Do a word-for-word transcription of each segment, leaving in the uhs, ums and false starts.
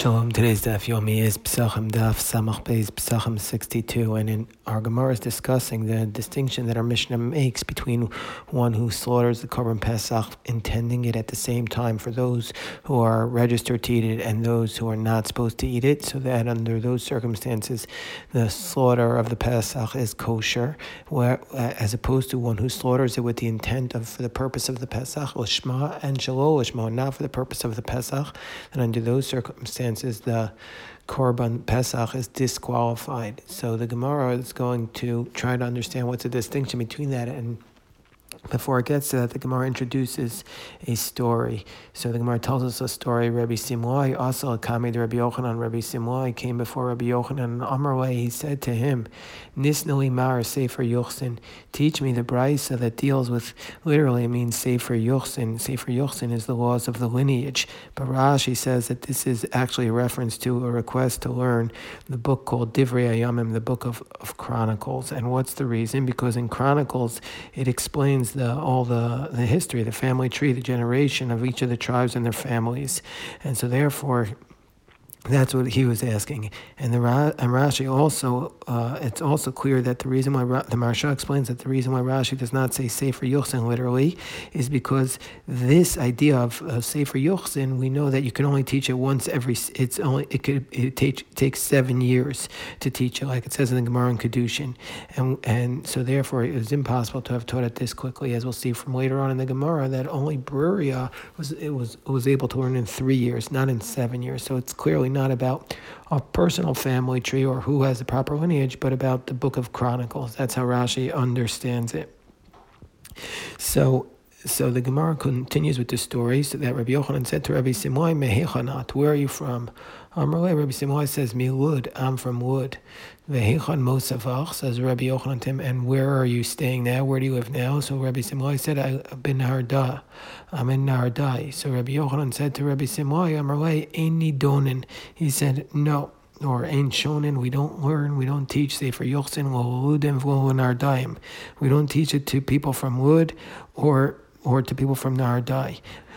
Shalom. Today's Daf Yomi is Pesachim Daf Samach Beis Pesachim sixty-two, and in our Gemara is discussing the distinction that our Mishnah makes between one who slaughters the Korban Pesach, intending it at the same time for those who are registered to eat it and those who are not supposed to eat it, so that under those circumstances the slaughter of the Pesach is kosher, where, uh, as opposed to one who slaughters it with the intent of for the purpose of the Pesach, Lishma and Shelo Lishma, not for the purpose of the Pesach. And under those circumstances the Korban Pesach is disqualified. So the Gemara is going to try to understand what's the distinction between that, and before it gets to that, the Gemara introduces a story. So the Gemara tells us a story. Rabbi Simlai, also Kami, Rabbi Yochanan. Rabbi Simlai came before Rabbi Yochanan, and Amarle, he said to him, Nisnali Mar Sefer Yuchsin, teach me the brisa that deals with, literally it means Sefer Yuchsin. Sefer Yuchsin is the laws of the lineage. But Rashi says that this is actually a reference to a request to learn the book called Divrei Hayamim, the book of, of Chronicles. And what's the reason? Because in Chronicles, it explains the all the, the history, the family tree, the generation of each of the tribes and their families. And so therefore, that's what he was asking. And the and Rashi also, uh, it's also clear that the reason why Ra, the Maharsha explains that the reason why Rashi does not say Sefer Yuchsin literally is because this idea of, of Sefer Yuchsin, we know that you can only teach it once every. It's only it could it take, takes seven years to teach it, like it says in the Gemara in Kedushin, and and so therefore it was impossible to have taught it this quickly, as we'll see from later on in the Gemara that only Bruria was it was was able to learn in three years, not in seven years. So it's clearly not about a personal family tree or who has the proper lineage, but about the book of Chronicles. That's how Rashi understands it. So so the Gemara continues with the story, so that Rabbi Yochanan said to Rabbi Simlai, Mehechanat, where are you from? Amarle, Rabbi Simlai says, Milud, I'm from Lud. Vehechan Mosavach, says Rabbi Yochanan to him, and where are you staying now? Where do you live now? So Rabbi Simlai said, I've been Nahardai. I'm in Nahardai. So Rabbi Yochanan said to Rabbi Simlai, Amarle, Ein Nidonin. He said, no. Or Ein Shonin, we don't learn, we don't teach Sefer Yuchsin, Ludim, Nahardayim. We don't teach it to people from Lud or or to people from Nahardai.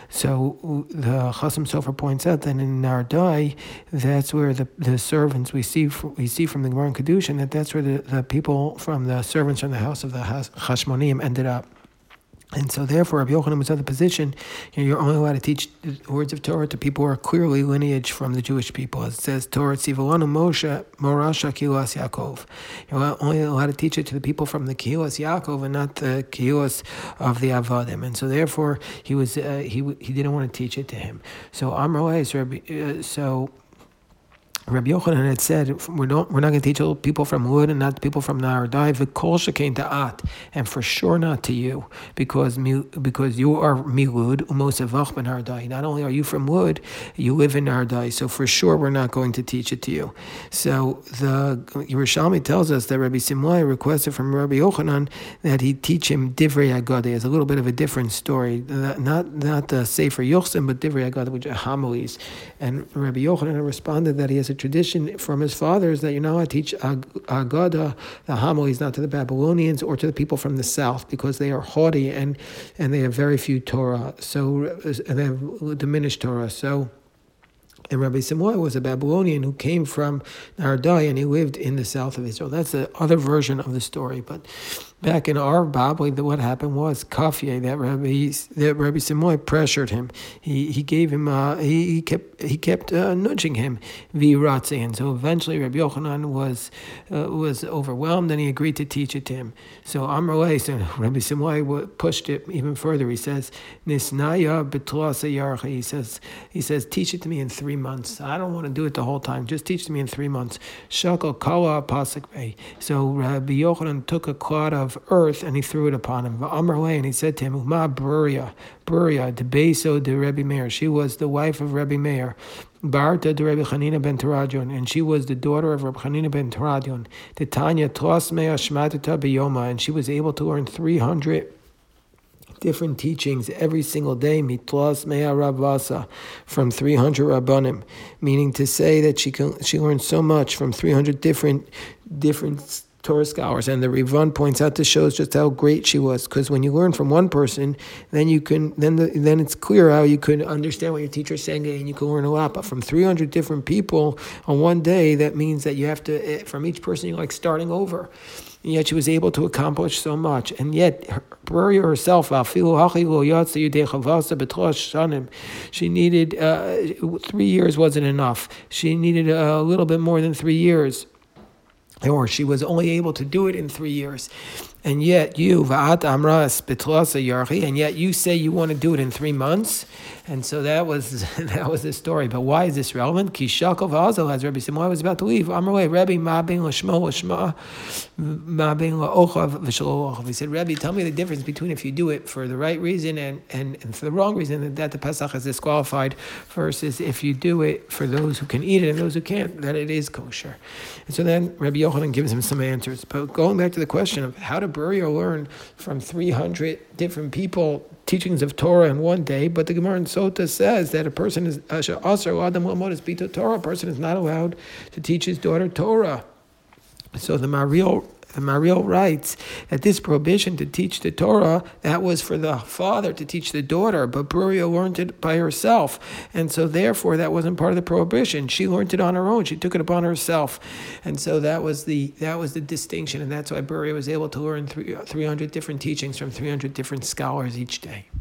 So the Chasam Sofer points out that in Nahardai, that's where the, the servants we see we see from the Gemara in Kedushin, that that's where the, the people from the servants from the house of the Hashmonim ended up. And so therefore, Rabbi Yochanan was in the position, you know, you're only allowed to teach words of Torah to people who are clearly lineage from the Jewish people. It says, Torah Tzivolanu Moshe, Morasha Kilas Yaakov. You're only allowed to teach it to the people from the Kilas Yaakov and not the Kilas of the Avadim. And so therefore, he was uh, he he didn't want to teach it to him. So Amrullah, so, uh, so Rabbi Yochanan had said, we don't, we're not going to teach people from Lud and not people from Nahardai, v'kol shekein ta'at, and for sure not to you, because because you are milud, umosavach ben Nahardai. Not only are you from Lud, you live in Nahardai, so for sure we're not going to teach it to you. So the Yerushalmi tells us that Rabbi Simlai requested from Rabbi Yochanan that he teach him Divrei Agadeh. It's a little bit of a different story, not not the Sefer Yuchsin, but Divrei Agadeh, which are homilies. And Rabbi Yochanan responded that he has a tradition from his fathers that you're not allowed to teach Agada, the homilies, not to the Babylonians or to the people from the south, because they are haughty and and they have very few Torah, so and they have diminished Torah. So, and Rabbi Simlai was a Babylonian who came from Nahardai and he lived in the south of Israel. That's the other version of the story. But back in our Bible, what happened was Kafye, that Rabbi that Rabbi Simlai pressured him. He he gave him uh, he, he kept he kept uh, nudging him v'ratzi, and so eventually Rabbi Yochanan was uh, was overwhelmed and he agreed to teach it to him. So Amrullah, so Rabbi Simlai pushed it even further. He says Nisnaya b'tlasa yarcha. He says he says teach it to me in three months. I don't want to do it the whole time. Just teach it to me in three months. Shakal kala pasuk bey. So Rabbi Yochanan took a clod of earth and he threw it upon him. And he said to him, Ma Bruria, Bruria, de Beso de Rebbe Meir. She was the wife of Rebbe Meir. Barta de Rebbe Chanina ben Teradion, and she was the daughter of Rebbe Chanina ben Teradion. The Tanya Tlos Mea Shmatata Biyoma, and she was able to learn three hundred different teachings every single day, mitlas mea ravasa, from three hundred rabbanim, meaning to say that she can, she learned so much from three hundred different different Torah scholars, and the Rivan points out this shows just how great she was. Because when you learn from one person, then you can then the, then it's clear how you can understand what your teacher is saying, and you can learn a lot. But from three hundred different people on one day, that means that you have to from each person you're like starting over. And yet she was able to accomplish so much. And yet, her, Beruria herself, she needed, uh, three years wasn't enough. She needed a little bit more than three years. Or she was only able to do it in three years. And yet you, and yet you say you want to do it in three months. And so that was that was the story. But why is this relevant? Kishakov Hazel, as Rebbe Simon was about to leave. Amrulay, Rebbe, ma bein l'shmo l'shma, ma bein la'ochav v'shelo ochav. He said, Rebbe, tell me the difference between if you do it for the right reason and, and, and for the wrong reason, that the Pesach is disqualified, versus if you do it for those who can eat it and those who can't, that it is kosher. And so then Rebbe Yochanan gives him some answers. But going back to the question of how to Beruria learn from three hundred different people teachings of Torah in one day, but the Gemara in Sota says that a person is a Torah. A person is not allowed to teach his daughter Torah. So the Mariel the Mariel writes that this prohibition to teach the Torah, that was for the father to teach the daughter, but Beruria learned it by herself, and so therefore that wasn't part of the prohibition. She learned it on her own. She took it upon herself, and so that was the that was the distinction, and that's why Beruria was able to learn three, three hundred different teachings from three hundred different scholars each day.